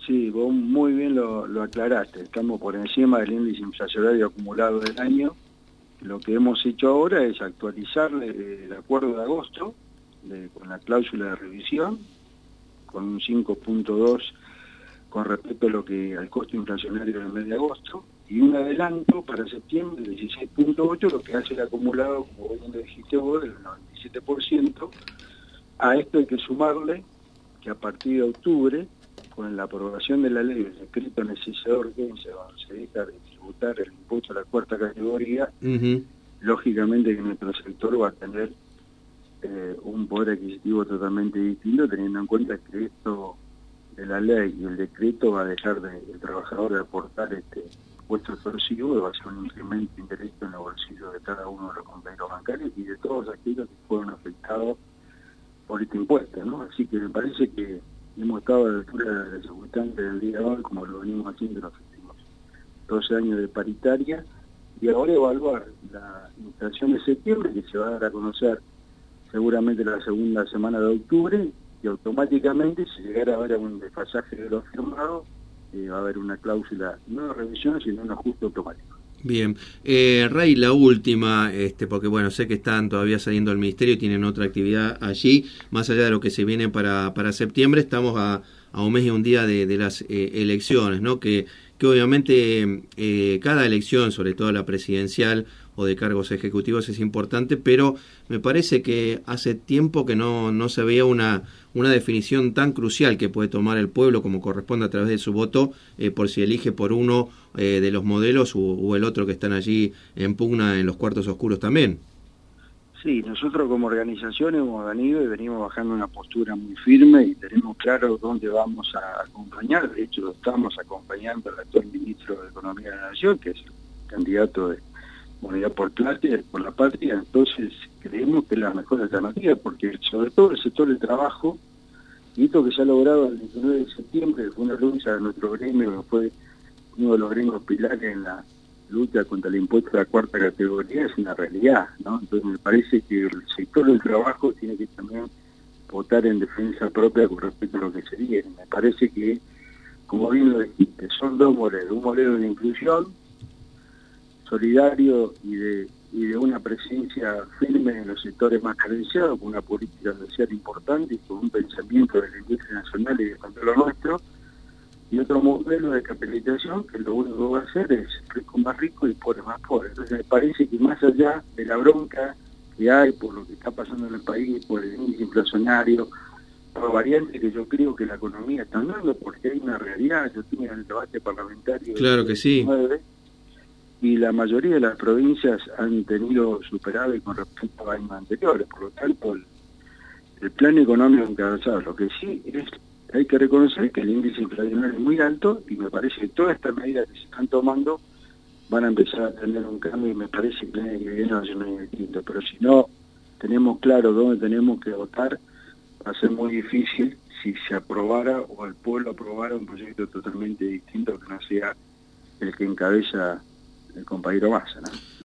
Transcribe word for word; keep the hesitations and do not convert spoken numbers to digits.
Sí, vos muy bien lo, lo aclaraste. Estamos por encima del índice inflacionario acumulado del año. Lo que hemos hecho ahora es actualizar el acuerdo de agosto de, con la cláusula de revisión, con un cinco punto dos con respecto a lo que al costo inflacionario del mes de agosto, y un adelanto para septiembre del dieciséis punto ocho, lo que hace el acumulado, como bien lo dijiste vos, del noventa y siete por ciento. A esto hay que sumarle que a partir de octubre, con la aprobación de la ley del decreto necesitador urgencia, donde se deja de tributar el impuesto a la cuarta categoría, uh-huh. lógicamente que nuestro sector va a tener eh, un poder adquisitivo totalmente distinto, teniendo en cuenta que esto de la ley y el decreto va a dejar de, el trabajador de aportar este impuesto extorsivo, y va a ser un incremento indirecto en los bolsillos de cada uno de los compañeros bancarios y de todos aquellos que fueron afectados por este impuesto, ¿no? Así que me parece que hemos estado a la altura de la circunstancia del día de hoy, como lo venimos haciendo en los últimos doce años de paritaria, y ahora evaluar la inflación de septiembre, que se va a dar a conocer seguramente la segunda semana de octubre, y automáticamente, si llegara a haber un desfasaje de lo firmado, eh, va a haber una cláusula, no de revisión, sino un ajuste automático. Bien, eh, Ray, la última, este, porque bueno, sé que están todavía saliendo del ministerio y tienen otra actividad allí, más allá de lo que se viene para, para septiembre, estamos a, a un mes y un día de, de las eh, elecciones, ¿no? Que, que obviamente eh, cada elección, sobre todo la presidencial o de cargos ejecutivos, es importante, pero me parece que hace tiempo que no, no se veía una, una definición tan crucial que puede tomar el pueblo como corresponde a través de su voto, eh, por si elige por uno eh, de los modelos o, o el otro que están allí en pugna en los cuartos oscuros también. Sí, nosotros como organización hemos venido y venimos bajando una postura muy firme y tenemos claro dónde vamos a acompañar. De hecho, lo estamos acompañando al actual ministro de Economía de la Nación, que es el candidato de Unidad por, Patria, por la Patria. Entonces creemos que es la mejor alternativa, porque sobre todo el sector del trabajo, y esto que se ha logrado el veintinueve de septiembre, que fue una lucha de nuestro gremio, que fue uno de los gremios pilares en la lucha contra el impuesto de la cuarta categoría, es una realidad, ¿no? Entonces me parece que el sector del trabajo tiene que también votar en defensa propia con respecto a lo que se viene. Me parece que, como bien lo dijiste, son dos modelos, un modelo de inclusión solidario y de, y de una presencia firme en los sectores más carenciados, con una política social importante y con un pensamiento de la industria nacional y de contra lo nuestro, y otro modelo de capitalización que lo único que va a hacer es rico más rico y pobre más pobre. Entonces me parece que más allá de la bronca que hay por lo que está pasando en el país, por el índice inflacionario, por variantes que yo creo que la economía está dando, porque hay una realidad. Yo estuve en el debate parlamentario claro que sí, y la mayoría de las provincias han tenido superávit con respecto a años anteriores. Por lo tanto, el, el plan económico encabezado, lo que sí es, hay que reconocer que el índice inflacionario es muy alto, y me parece que todas estas medidas que se están tomando van a empezar a tener un cambio, y me parece que el año que viene va a ser un año distinto. Pero si no tenemos claro dónde tenemos que votar, va a ser muy difícil si se aprobara o el pueblo aprobara un proyecto totalmente distinto que no sea el que encabeza el compañero Massa, ¿no?